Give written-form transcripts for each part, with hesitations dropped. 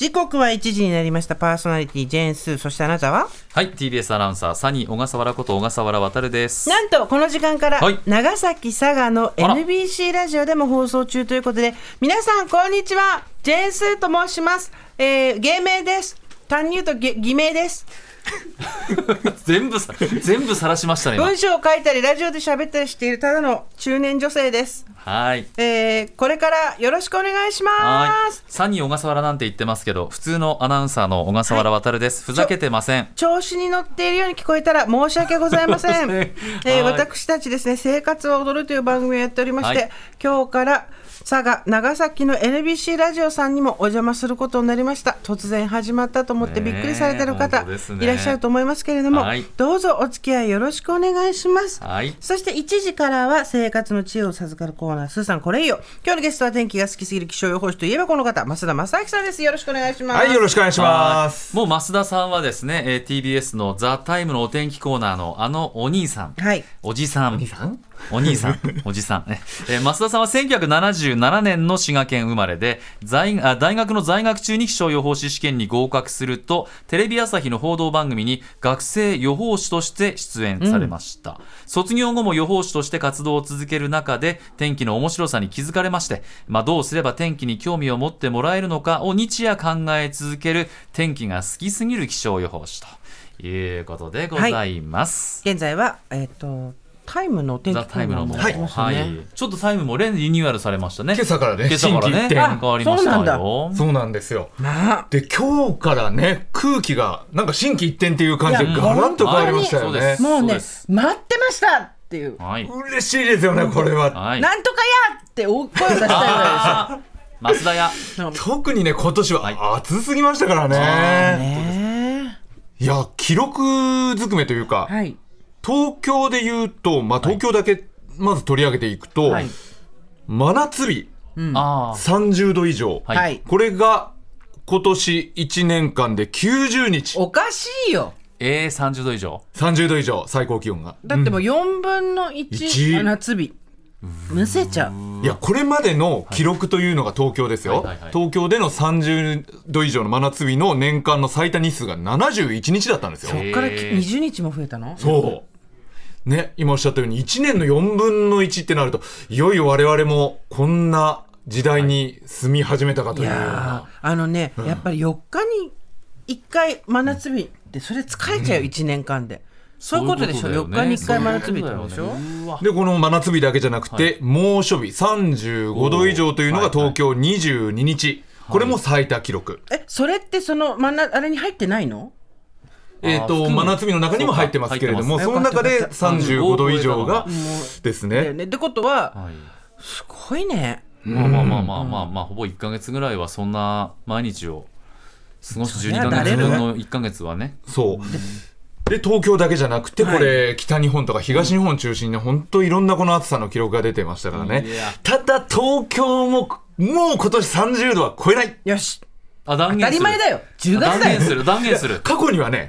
時刻は1時になりました。パーソナリティジェーンスー、そしてあなたは？ はい、TBS アナウンサーサニー小笠原こと小笠原渉です。 なんとこの時間から、 はい、 長崎佐賀の NBC ラジオでも放送中ということで、皆さんこんにちは、ジェーンスーと申します。芸名です。単に言うと偽名です。 全部晒しましたね。 文章を書いたりラジオで喋ったりしているただの中年女性です。 はい、 これからよろしくお願いします。 サニー小笠原なんて言ってますけど、普通のアナウンサーの小笠原渉です。ふざけてません。 調子に乗っているように聞こえたら申し訳ございません。私たちですね、生活は踊るという番組をやっておりまして、今日から佐賀長崎の NBC ラジオさんにもお邪魔することになりました。突然始まったと思ってびっくりされてる方、いらっしゃると思いますけれども、どうぞお付き合いよろしくお願いします。そして1時からは生活の知恵を授かるコーナー、スーさんこれいいよ。今日のゲストは天気が好きすぎる気象予報士といえばこの方、増田正明さんです。よろしくお願いします。 はい、よろしくお願いします。 もう増田さんはですね、TBS のザ・タイムのお天気コーナーのお兄さん、おじさん、おじさん増田さんは1977年の滋賀県生まれで、大学の在学中に気象予報士試験に合格すると、テレビ朝日の報道番組に学生予報士として出演されました。卒業後も予報士として活動を続ける中で、天気の面白さに気づかれまして、どうすれば天気に興味を持ってもらえるのかを日夜考え続ける天気が好きすぎる気象予報士ということでございます。 現在はタイムのお天気コーナーもやってますよね。 ちょっとタイムもリニューアルされましたね。 今朝からね、 心機一転変わりましたよ。 そうなんですよ。で、今日からね、空気がなんか心機一転っていう感じでガラッと変わりましたよね。 もうね、待ってましたっていう、 嬉しいですよね、これは。 なんとかやって大声を出したいぐらいですよ。 増田屋。 特にね、今年は暑すぎましたからね。いや、記録ずくめというか、東京で言うと、東京だけまず取り上げていくと、真夏日、30度以上、これが今年1年間で90日。 おかしいよ。 30度以上、 30度以上最高気温が。 だってもう4分の1真夏日。むせちゃう。 いや、これまでの記録というのが東京ですよ。東京での30度以上の真夏日の年間の最多日数が71日だったんですよ。 そっから20日も増えたの？ そうね、今おっしゃったように1年の4分の1ってなると、いよいよ我々もこんな時代に住み始めたかというような。 やっぱり4日に1回真夏日ってそれ疲れちゃう、1年間で。そういうことでしょ。4日に1回真夏日ってことでしょ。 で、この真夏日だけじゃなくて、猛暑日35度以上というのが東京22日、これも最多記録。 それってそのあれに入ってないの？ 真夏日の中にも入ってますけれども、その中で35度以上がですね。 ってことはすごいね。 ほぼ1ヶ月ぐらいはそんな毎日を過ごす12ヶ月分の1ヶ月はね。 そうで、東京だけじゃなくて、これ北日本とか東日本中心に本当いろんなこの暑さの記録が出てましたからね。ただ東京ももう今年30度は超えない。 よし、 当たり前だよ。10月だよ。 断言する。 過去には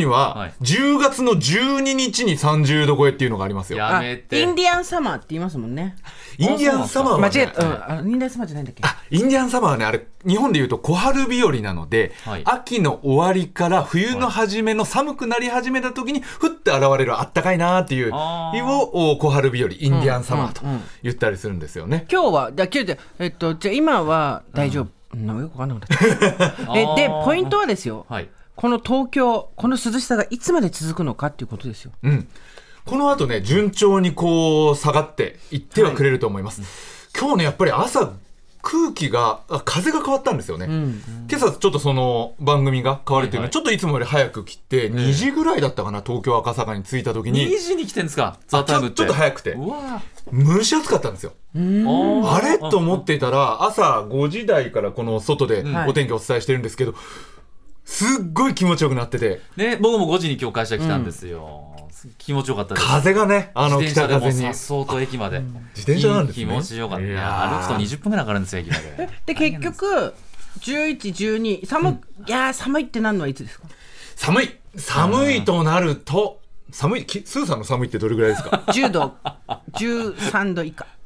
10月の12日に30度超えっていうのがありますよ。 やめて。 インディアンサマーって言いますもんね。 インディアンサマーはね、 間違えた。インディアンサマーじゃないんだっけ。 インディアンサマーはね、あれ日本で言うと小春日和なので、秋の終わりから冬の初めの寒くなり始めた時にふって現れるあったかいなーっていう日を小春日和、インディアンサマーと言ったりするんですよね。 今日はじゃあ今は大丈夫。よくわかんなくなったで、ポイントはですよ、この東京、この涼しさがいつまで続くのかっていうことですよ。 この後ね、順調にこう下がっていってはくれると思います。今日ね、やっぱり朝風が変わったんですよね。今朝ちょっとその番組が変わるっていうのは、ちょっといつもより早く来て、2時ぐらいだったかな、東京赤坂に着いた時に。 2時に来てんですか、ザ・タイムって。 ちょっと早くて蒸し暑かったんですよ。あれと思っていたら、朝5時台からこの外でお天気をお伝えしてるんですけど、すっごい気持ちよくなってて、 僕も5時に今日会社来たんですよ。気持ちよかったです。 風がね、北風に。 さっそうと駅まで。 自転車なんですね。 気持ちよかった。歩くと20分ぐらいかかるんですよ、駅まで。 で、結局、11、12、寒いってなるのはいつですか？ 寒いとなると、スーさんの寒いってどれぐらいですか？ 10度、13度以下。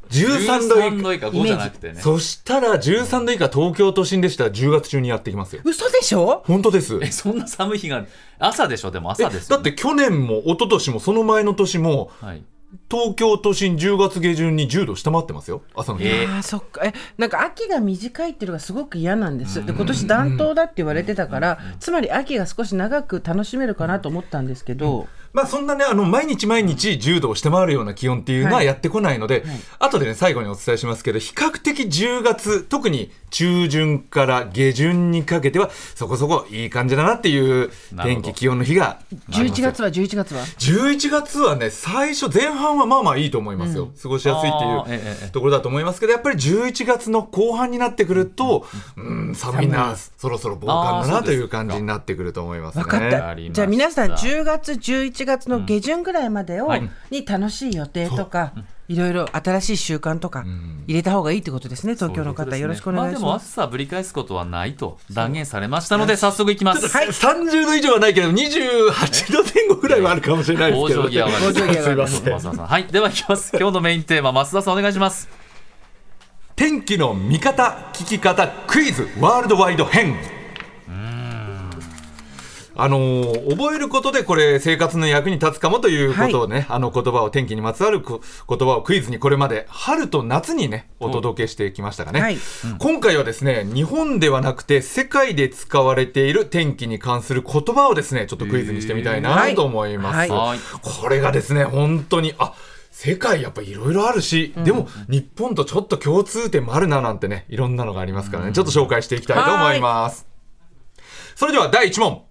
13度以下5じゃなくてね。 そしたら13度以下東京都心でしたら10月中にやってきますよ。 嘘でしょ？ 本当です。 そんな寒い日が朝でしょ？でも朝ですよ、ね、 だって去年も一昨年もその前の年も、はい、東京都心10月下旬に10度下回ってますよ、朝の日。 そっか。なんか秋が短いっていうのがすごく嫌なんです。で今年暖冬だって言われてたから、つまり秋が少し長く楽しめるかなと思ったんですけど、 まあそんなね毎日10度を下回るような気温っていうのはやってこないので、後でね最後にお伝えしますけど、比較的10月特に中旬から下旬にかけてはそこそこいい感じだなっていう天気気温の日が 11月は 11月はね最初前半はまあまあいいと思いますよ、過ごしやすいっていうところだと思いますけど、やっぱり11月の後半になってくると寒いな、そろそろ防寒だなという感じになってくると思いますね。 分かった。じゃあ皆さん10月11月の下旬ぐらいまでに楽しい予定とか、いろいろ新しい習慣とか入れた方がいいってことですね。東京の方、よろしくお願いします。 でも暑さぶり返すことはないと断言されましたので、早速いきます。 はい、30度以上はないけど28度前後ぐらいはあるかもしれないですけど、ね、 すいません。はい、ではいきます。今日のメインテーマ、増田さんお願いします。 天気の見方聞き方クイズワールドワイド編。覚えることでこれ生活の役に立つかもということをね、言葉を、天気にまつわる言葉をクイズにこれまで春と夏にねお届けしてきましたがね、今回はですね日本ではなくて世界で使われている天気に関する言葉をですねちょっとクイズにしてみたいなと思います、これがですね本当に世界やっぱいろいろあるし、でも日本とちょっと共通点もあるななんてね、いろんなのがありますからね、ちょっと紹介していきたいと思います。それでは第1問。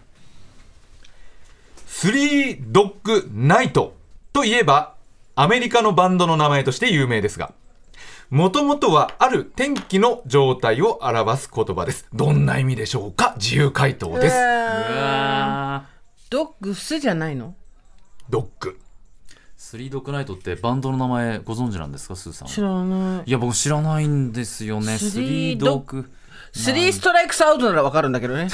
スリードッグナイトといえばアメリカのバンドの名前として有名ですが、もともとはある天気の状態を表す言葉です。どんな意味でしょうか？自由回答です。 ドッグスじゃないの？ ドッグ。 スリードッグナイトってバンドの名前ご存知なんですか、スーさん？ 知らない。 いや僕知らないんですよね。スリードッグスリーストライクスアウトなら分かるんだけどね。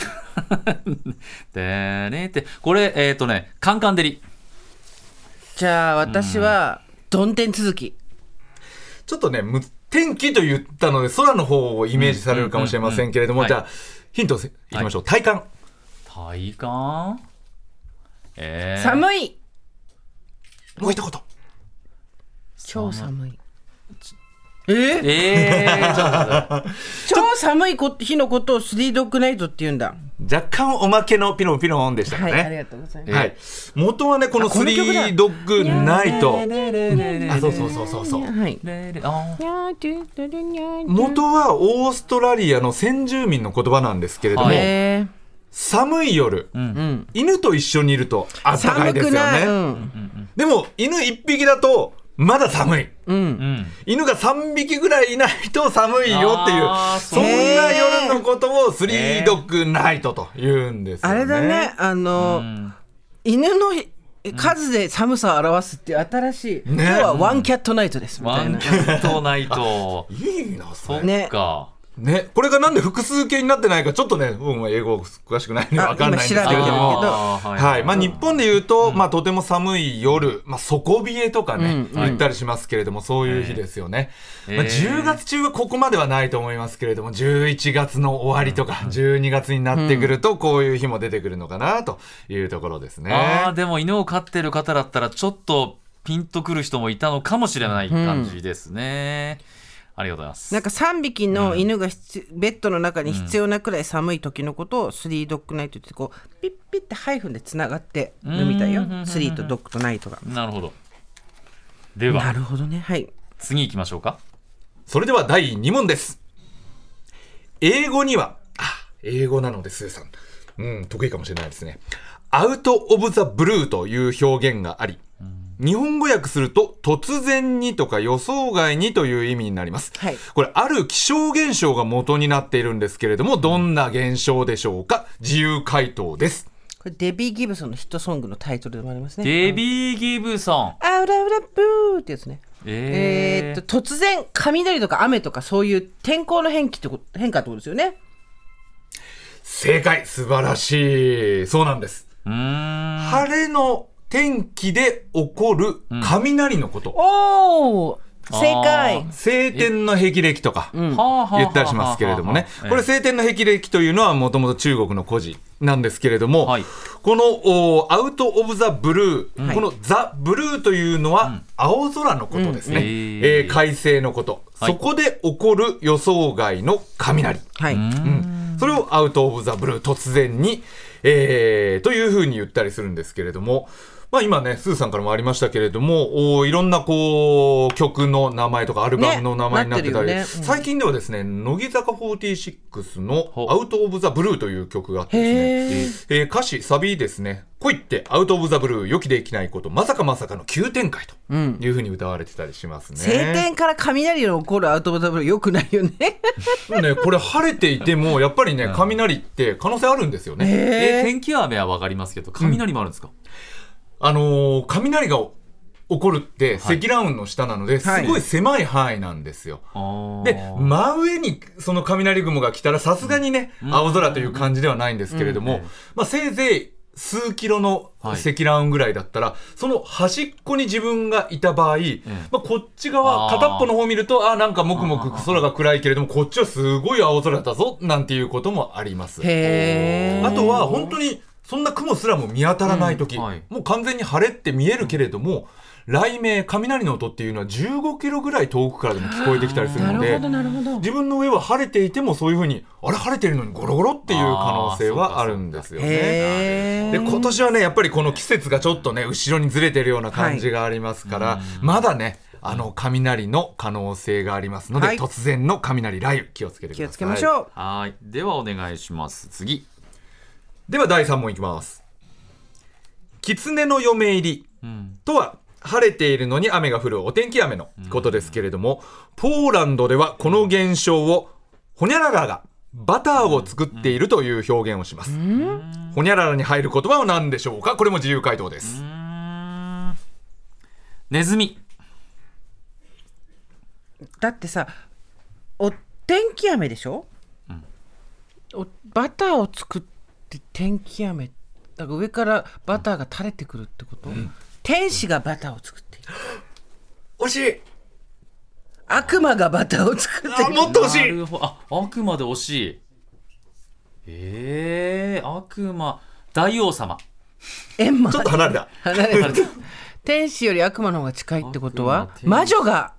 でねってこれカンカン照り。 じゃあ私はどん天続き。 ちょっとね天気と言ったので空の方をイメージされるかもしれませんけれども、じゃあヒントいきましょう。体感。 体感。 寒い。 もう一言。 超寒い。 超寒い日のことをスリードッグナイトって言うんだ。 若干おまけのピロンピロンでしたかね。 ありがとうございます。 元はねこのスリードッグナイト、そう、元はオーストラリアの先住民の言葉なんですけれども、寒い夜、犬と一緒にいると暖かいですよね。でも犬一匹だとまだ寒い、犬が3匹ぐらいいないと寒いよっていう、そんな夜のことをスリードッグナイトと言うんですよね。 あれだね、犬の数で寒さを表すっていう新しい、今日はワンキャットナイトですみたいな。 ワンキャットナイトいいなそれね。 ね、これがなんで複数形になってないかちょっとね、英語詳しくないので分かんないんですけれども、日本でいうと、とても寒い夜、底冷えとかね、言ったりしますけれども、そういう日ですよね。10月中はここまではないと思いますけれども、11月の終わりとか12月になってくるとこういう日も出てくるのかなというところですね。 でも犬を飼ってる方だったらちょっとピンとくる人もいたのかもしれない感じですね。ありがとうございます。 なんか3匹の犬がベッドの中に必要なくらい寒い時のことをスリードッグナイトってこうピッピッってハイフンでつながってるみたいよ。スリーとドッグとナイトが。 なるほど。ではなるほどね。はい。 次行きましょうか。 それでは第2問です。英語には英語なのでスーさん、得意かもしれないですね。アウトオブザブルーという表現があり、日本語訳すると突然にとか予想外にという意味になります、これある気象現象が元になっているんですけれども、どんな現象でしょうか？自由回答です。 これデビー・ギブソンのヒットソングのタイトルでもありますね。 デビー・ギブソンアウラウラブーってやつね。突然雷とか雨とかそういう天候の変化ってことですよね。 正解、素晴らしい。そうなんです。晴れの天気で起こる雷のこと、 正解。 晴天の霹靂とか言ったりしますけれどもね、これ晴天の霹靂というのはもともと中国の故事なんですけれども、はい、このアウト・オブ・ザ・ブルー、このザ・ブルーというのは青空のことですね、快晴のこと、そこで起こる予想外の雷、それをアウト・オブ・ザ・ブルー、突然に、というふうに言ったりするんですけれども、今ねスーさんからもありましたけれども、いろんなこう曲の名前とかアルバムの名前になってたり、最近ではですね乃木坂46のアウトオブザブルーという曲があってですね、歌詞サビですね、恋ってアウトオブザブルー、予期できないこと、まさかまさかの急展開というふうに歌われてたりしますね。 晴天から雷の起こるアウトオブザブルー、よくないよね。 ね、これ晴れていてもやっぱりね雷って可能性あるんですよね。 天気雨は分かりますけど雷もあるんですか？ 雷が起こるって積乱雲の下なので、すごい狭い範囲なんですよ。で、真上にその雷雲が来たらさすがにね、青空という感じではないんですけれども、せいぜい数キロの積乱雲ぐらいだったら、その端っこに自分がいた場合、こっち側片っぽの方を見るとなんかもくもく空が暗いけれども、こっちはすごい青空だぞなんていうこともあります。あとは本当にそんな雲すらも見当たらないとき、もう完全に晴れって見えるけれども、雷鳴、雷の音っていうのは15キロぐらい遠くからでも聞こえてきたりするので、自分の上は晴れていてもそういうふうに晴れてるのにゴロゴロっていう可能性はあるんですよね。で、今年はねやっぱりこの季節がちょっとね後ろにずれてるような感じがありますから、まだね雷の可能性がありますので、突然の雷雷雨気をつけてください。 気をつけましょう。 はい、ではお願いします。次では第3問いきます。狐の嫁入りとは、晴れているのに雨が降るお天気雨のことですけれども、ポーランドではこの現象をホニャララがバターを作っているという表現をします。ホニャララに入る言葉は何でしょうか？これも自由回答です。 ネズミ。 だってさ、お天気雨でしょ、バターを作って天気雨だから上からバターが垂れてくるってこと、天使がバターを作っている。 惜しい。 悪魔がバターを作っている。 もっと惜しい。 悪魔で惜しい。悪魔、大王様。 ちょっと離れた。 天使より悪魔の方が近いってことは魔女が。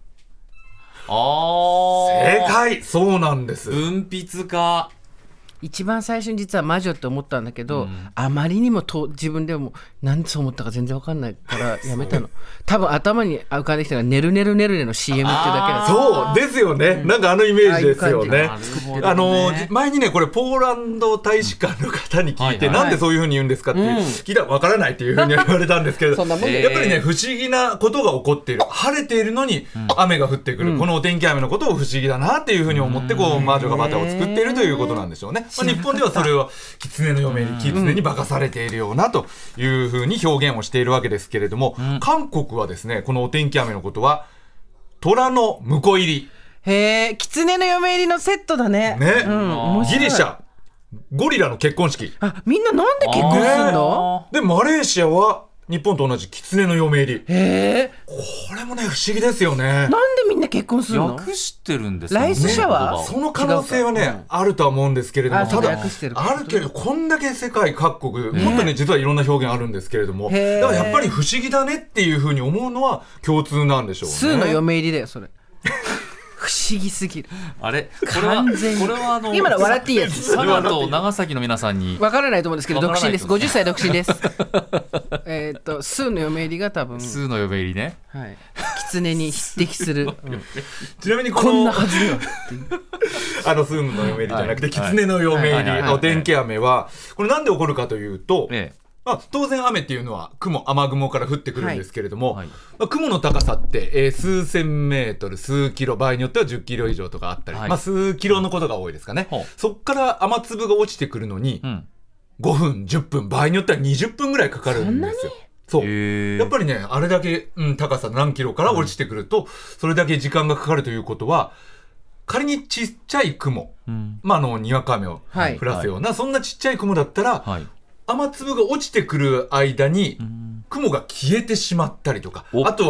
正解。そうなんです。 文筆家。 一番最初に実は魔女って思ったんだけど、あまりにも自分でも何でそう思ったか全然分かんないからやめたの。多分頭に浮かんできたのがねるねるねるねの CM っていうだけだ。 そうですよね、なんかイメージですよね。前にねこれポーランド大使館の方に聞いて、なんでそういうふうに言うんですかって聞いたら分からないっていうふうに言われたんですけど、やっぱりね不思議なことが起こっている。晴れているのに雨が降ってくる、このお天気雨のことを不思議だなっていうふうに思って、こう魔女がバターを作っているということなんでしょうね。日本ではそれを狐の嫁に狐に化かされているようなというふうに表現をしているわけですけれども、韓国はですねこのお天気雨のことは虎の婿入り。 へえ、狐の嫁入りのセットだね。 ギリシャゴリラの結婚式。 みんななんで結婚するの？ でマレーシアは日本と同じ狐の嫁入り。これもね不思議ですよね。 なんでみんな結婚するの？ 訳してるんですよね。ライスシャワー？ その可能性はねあるとは思うんですけれども、ただあるけどこんだけ世界各国本当に実はいろんな表現あるんですけれども、だからやっぱり不思議だねっていうふうに思うのは共通なんでしょうね。 数の嫁入りだよそれ。不思議すぎる。 あれこれは今の笑っていいやつ。 佐賀と長崎の皆さんに分からないと思うんですけど独身です。50歳独身です。数の嫁入りが多分数の嫁入りね。 狐に匹敵する。 ちなみにこんなはずでは数の嫁入りじゃなくて狐の嫁入りお天気雨はこれなんで起こるかというと、当然雨っていうのは雨雲から降ってくるんですけれども、雲の高さって、数千メートル数キロ場合によっては10キロ以上とかあったり、数キロのことが多いですかね。そこから雨粒が落ちてくるのに、5分10分場合によっては20分ぐらいかかるんですよ。そうやっぱりねあれだけ、高さ何キロから落ちてくると、それだけ時間がかかるということは、仮にちっちゃい雲、にわか雨を降らすような、そんなちっちゃい雲だったら、雨粒が落ちてくる間に雲が消えてしまったりとか、あとは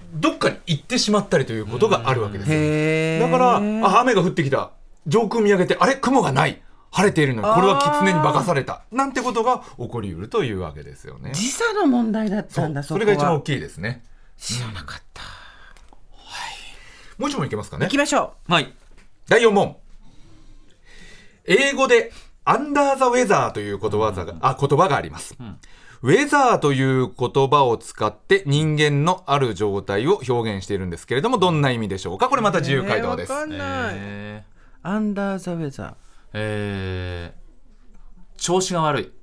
どっかに行ってしまったりということがあるわけですよ。だから雨が降ってきた、上空見上げてあれ雲がない、晴れているのにこれは狐に化かされたなんてことが起こりうるというわけですよね。 時差の問題だったんだ。 それが一番大きいですね。 知らなかった、 もう一問いけますかね。 行きましょう。はい。 第4問。英語でアンダーザウェザーという言葉があります。ウェザーという言葉を使って人間のある状態を表現しているんですけれども、どんな意味でしょうか。これまた自由回答です。 わかんない。アンダーザウェザー。調子が悪い。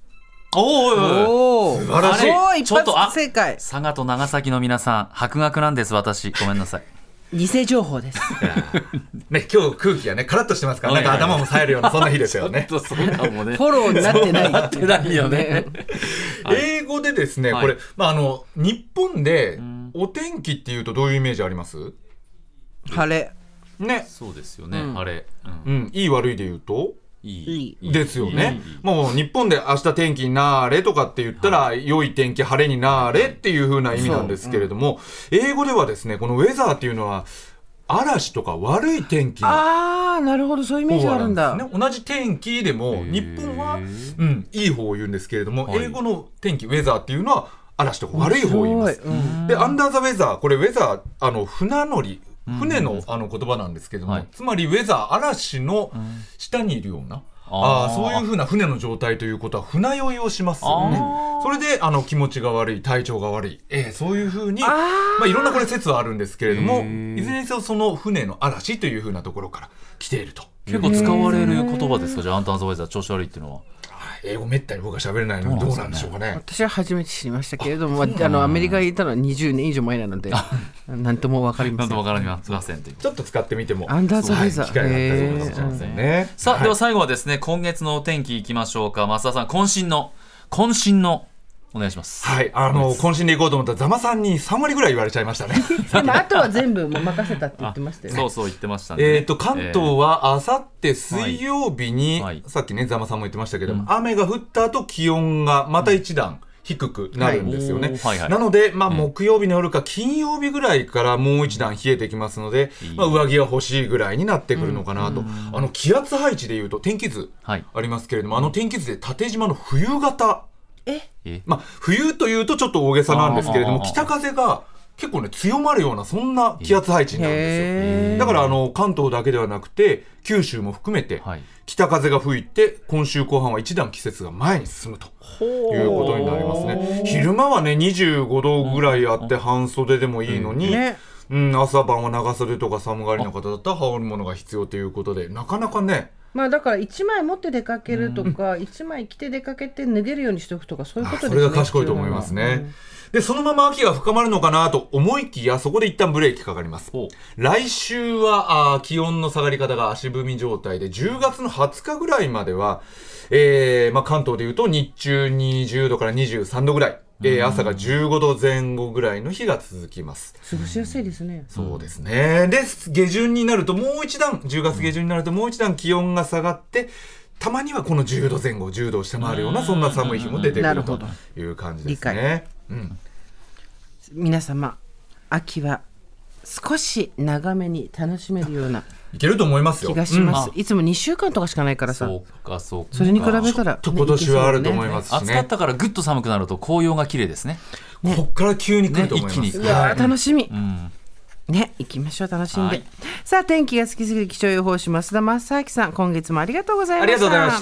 おー、素晴らしい。 一発正解。 佐賀と長崎の皆さん、博学なんです。私ごめんなさい。 偽情報です。 ね、今日空気がねカラッとしてますから、なんか頭も冴えるようなそんな日ですよね。 ちょっとそうかもね。 フォローになってない。 なってないよね。 英語でですね、これ、日本でお天気っていうとどういうイメージあります？ 晴れ。 ね。 そうですよね。晴れ。 いい悪いで言うといいですよね。もう日本で明日天気になれとかって言ったら、良い天気晴れになれっていう風な意味なんですけれども、英語ではですね、このウェザーっていうのは嵐とか悪い天気のなるほど、そういうイメージがあるんだ。 同じ天気でも日本は、いい方を言うんですけれども、英語の天気ウェザーっていうのは嵐とか悪い方を言います。で、アンダーザウェザー、これウェザー船乗り、船の言葉なんですけども、つまりウェザー、嵐の下にいるような、そういう風な船の状態ということは船酔いをしますよね。それで気持ちが悪い、体調が悪い、そういう風にいろんなこれ説はあるんですけれども、いずれにせよその船の嵐という風なところから来ていると。 結構使われる言葉ですか。じゃあアンダーザウェザー、調子悪いっていうのは。 英語めったに僕は喋れないのでどうなんでしょうかね。 私は初めて知りましたけれども、アメリカにいたのは20年以上前なので何とも分かりません。 何とも分かりません。 ちょっと使ってみてもアンダーザウェザー、 機会があったりするかもしれませんね。 さあ、では最後はですね、今月のお天気いきましょうか。増田さん、渾身のお願いします。 はい、渾身でいこうと思ったらざまさんに3割ぐらい言われちゃいましたね。 でもあとは全部もう任せたって言ってましたよね。 そう言ってましたね。 関東はあさって水曜日に、さっきねざまさんも言ってましたけども、雨が降った後気温がまた一段低くなるんですよね。なので、木曜日の夜か金曜日ぐらいからもう一段冷えてきますので、上着が欲しいぐらいになってくるのかなと。気圧配置でいうと天気図ありますけれども、天気図で縦縞の冬型、冬というとちょっと大げさなんですけれども、北風が結構ね強まるようなそんな気圧配置になるんですよ。だから関東だけではなくて九州も含めて北風が吹いて、今週後半は一段季節が前に進むということになりますね。昼間はね25度ぐらいあって半袖でもいいのに、朝晩は長袖とか寒がりの方だったら羽織るものが必要ということで、なかなかね、 だから1枚持って出かけるとか、1枚着て出かけて脱げるようにしておくとか、そういうことですね。 それが賢いと思いますね。でそのまま秋が深まるのかなと思いきや、そこで一旦ブレーキかかります。来週は気温の下がり方が足踏み状態で、10月の20日ぐらいまでは、関東でいうと日中20度から23度ぐらい、朝が15度前後ぐらいの日が続きます。 過ごしやすいですね。 そうですね。で下旬になるともう一段、10月下旬になるともう一段気温が下がって、たまにはこの10度前後、10度を下回るようなそんな寒い日も出てくるという感じですね。 皆様、秋は少し長めに楽しめるようないけると思いますよ。 気がします。いつも2週間とかしかないからさ。それに比べたら、 今年はあると思いますしね。 暑かったからぐっと寒くなると紅葉が綺麗ですね。 こっから急に来ると思います。 楽しみ。ね、行きましょう、楽しんで。さあ、天気が好きすぎる気象予報士増田正明さん、今月もありがとうございました。 ありがとうございました。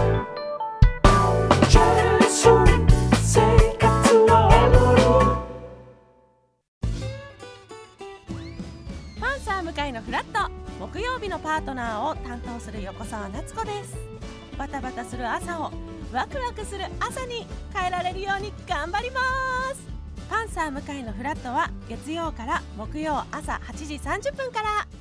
パンサー向井のフラット、木曜日のパートナーを担当する横澤夏子です。バタバタする朝をワクワクする朝に変えられるように頑張ります。パンサー向井のフラットは月曜から木曜朝8時30分から。